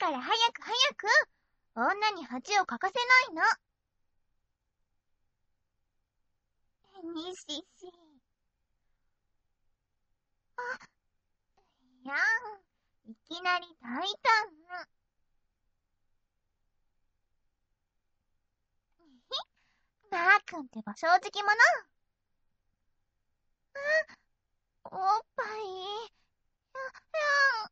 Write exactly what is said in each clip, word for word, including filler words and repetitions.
から早く早く。女に恥をかかせないの。にしし。あ、いやん。いきなり大胆な。マー君ってば正直者。あ、おっぱい。や、やん。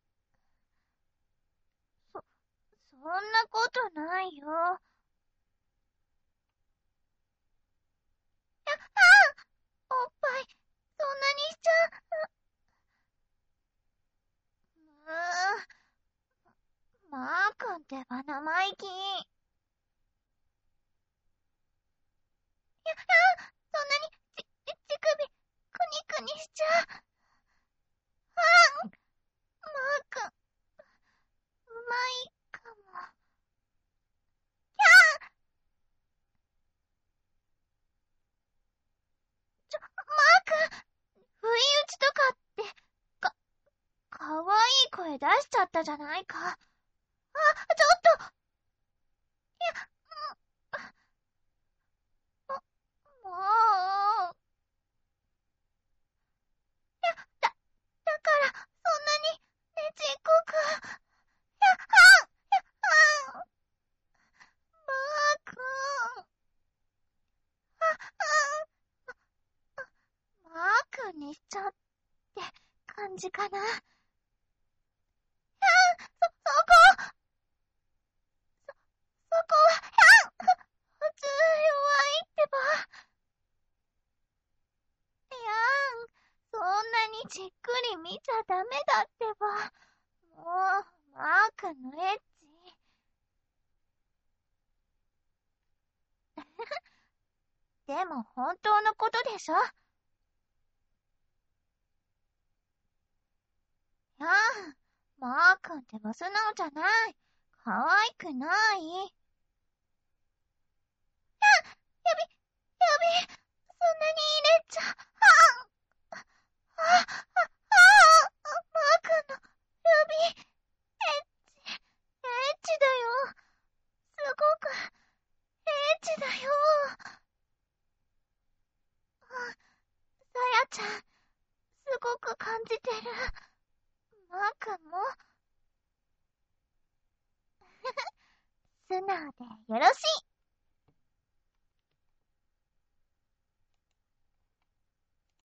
そ、そんなことないよ。や、あ、おっぱい、そんなにしちゃう。うーん。マー君ってば生意気。や、あ、そんなに、ち、乳首、くにくにしちゃう。あん、マー君、うまいかも。やん、ちょ、マー君、不意打ちとかって、か、かわいい声出しちゃったじゃないか。あ、ちょっと、いや、も、もう、いや、だ、だから、そんなに、ねちっこく、いや、あん、いや、あん、マー君、あ、あん、マー君にしちゃって感じかな。いや、そ、そこ、そ、そこは、いや、普通弱いってば。いやん、そんなにじっくり見ちゃダメだってば。もう、マー君のエッチ。でも本当のことでしょ。やん、マー君ってば素直じゃない。可愛くない。や、やび、やび、そんなに入れちゃ、あん、あ、あ、あ、あ、マー君の指、エッチ、エッチだよ。すごく、エッチだよ。さやちゃん、すごく感じてる。マー君も素直でよろしい。